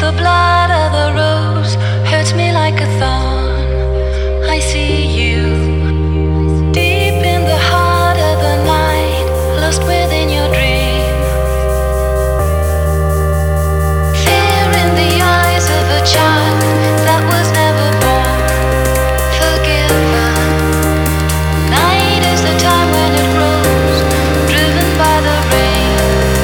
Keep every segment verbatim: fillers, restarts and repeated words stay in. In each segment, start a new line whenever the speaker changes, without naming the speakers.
the blood of the rose, hurts me like a thorn. I see you deep in the heart of the night, lost within your dream. Fear in the eyes of a child that was never born, forgiven. Night is the time when it grows, driven by the rain,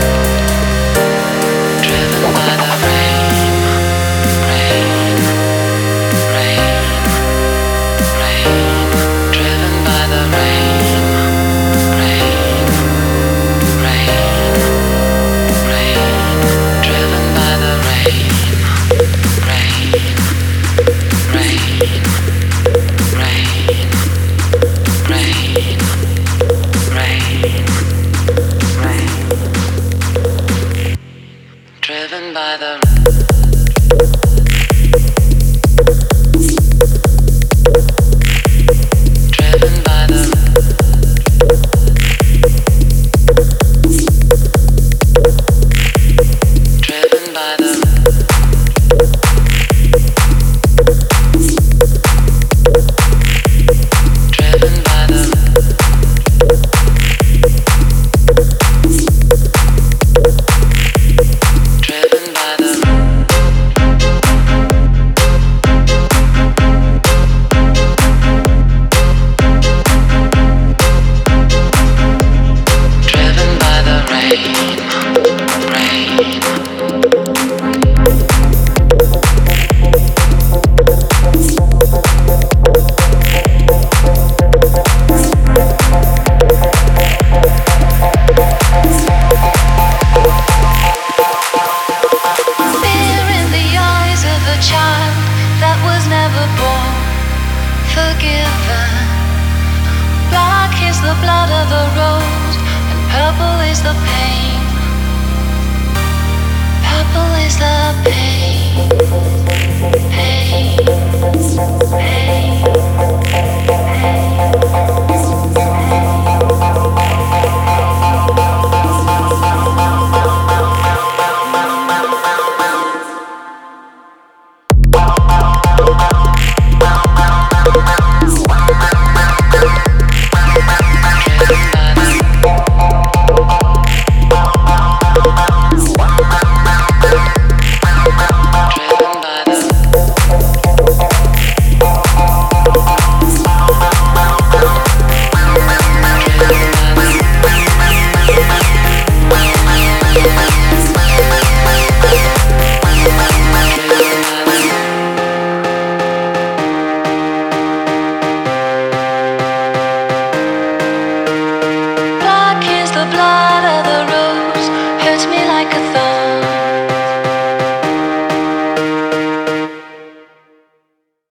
driven by the rain, rain, rain, rain, driven by the rain, rain, rain, rain, driven by the rain, rain, rain, rain, rain, rain, rain, driven by the driven by the driven by the driven by the driven by the driven by the rain, rain. Fear in the eyes of a child that was never born, forgiven. Black is the blood of the rose, and purple is the pain.